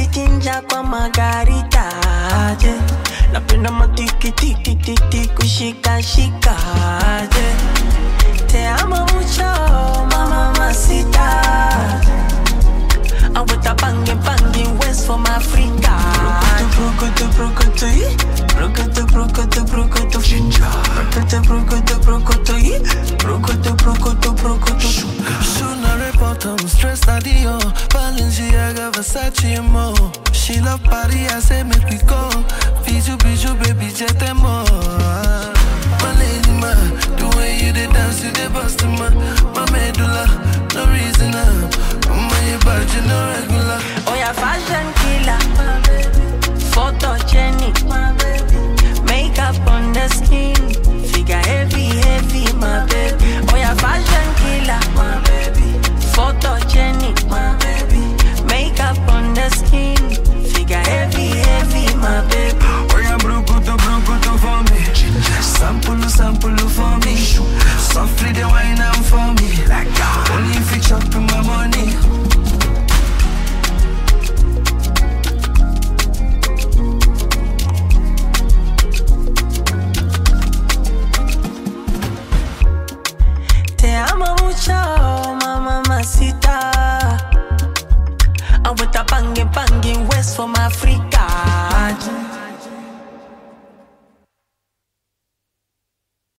chinja kwa margarita, yeah. Napenda matiki tiki tiki kushika shika, yeah. Te amo mucho, mama masita. I'm with a banging West from Africa. Brokoto, brokoto, brokoto, brokoto, brokoto, brokoto. Soon I report, I'm stressed out the Balenciaga, Versace and more. She love party, I say make we go. Bijou, baby, jet them more. My lady, ma, the way you dey dance, you dey bust ma. My medulla, no reason my body no regular. Oh yeah, fashion killer, photogenic, makeup on the skin, figure heavy, my baby. Oh yeah, fashion killer, photogenic, makeup on the skin, figure heavy, my baby. Oh yeah, brokoto for me. Sample for me. Softly the wine and for me. Only if you chop in my money. Te amo mucho, mama masita. I'm with a banging West from Africa.